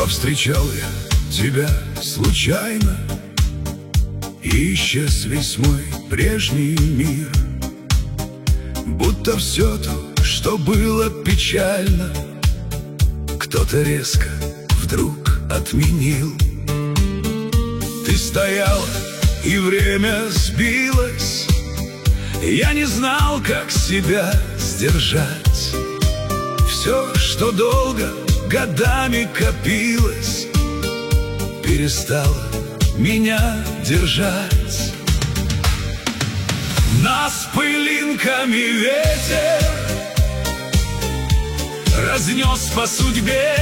Повстречал я тебя случайно, и исчез весь мой прежний мир. Будто все то, что было печально, кто-то резко вдруг отменил. Ты стояла, и время сбилось, я не знал, как себя сдержать. Все, что долго годами копилось, перестало меня держать. Нас пылинками ветер разнес по судьбе.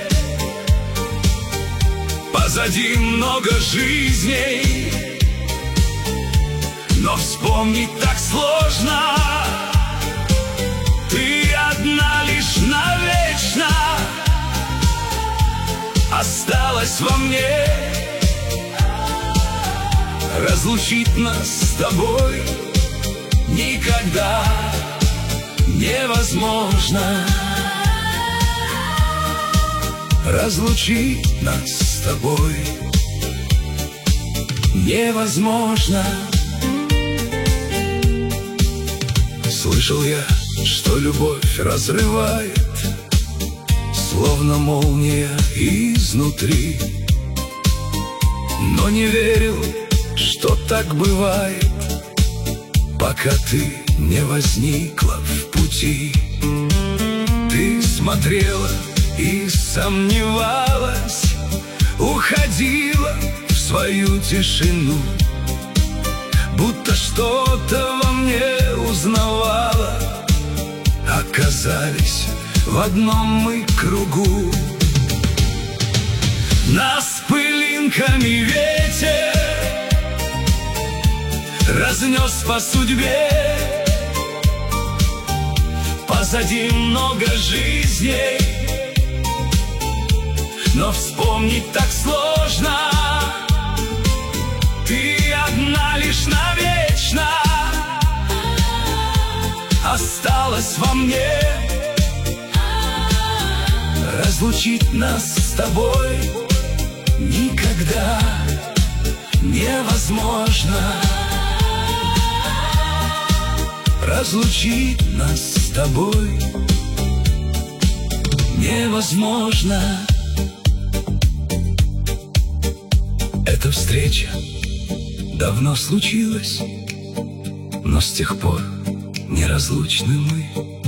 Позади много жизней, но вспомнить так сложно. Ты одна лишь навечно осталась во мне. Разлучить нас с тобой никогда невозможно. Разлучить нас с тобой невозможно. Слышал я, что любовь разрывает, словно молния изнутри, но не верил, что так бывает, пока ты не возникла в пути. Ты смотрела и сомневалась, уходила в свою тишину, будто что-то во мне узнавала. Оказались в одном мы кругу. Нас пылинками ветер разнес по судьбе. Позади много жизней, но вспомнить так сложно. Ты одна лишь навечно осталась во мне. Разлучить нас с тобой никогда невозможно. Разлучить нас с тобой невозможно. Эта встреча давно случилась, но с тех пор неразлучны мы.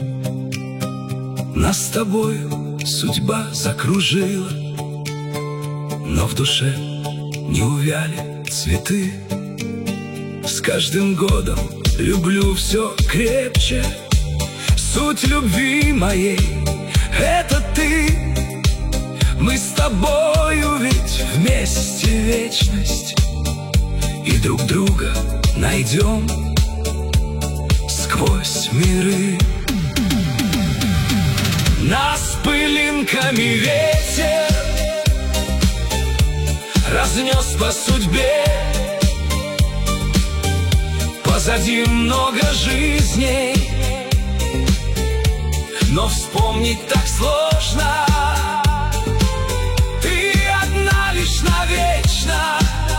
Нас с тобою судьба закружила, но в душе не увяли цветы. С каждым годом люблю все крепче. Суть любви моей — это ты. Мы с тобою ведь вместе вечность, и друг друга найдем сквозь миры. Нас пылинками ветер разнес по судьбе. Позади много жизней, но вспомнить так сложно. Ты одна лишь навечно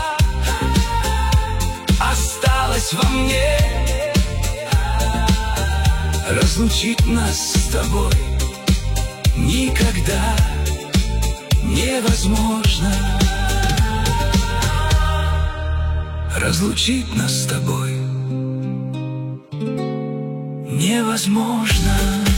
осталась во мне. Разлучить нас с тобой никогда невозможно. Разлучить нас с тобой невозможно.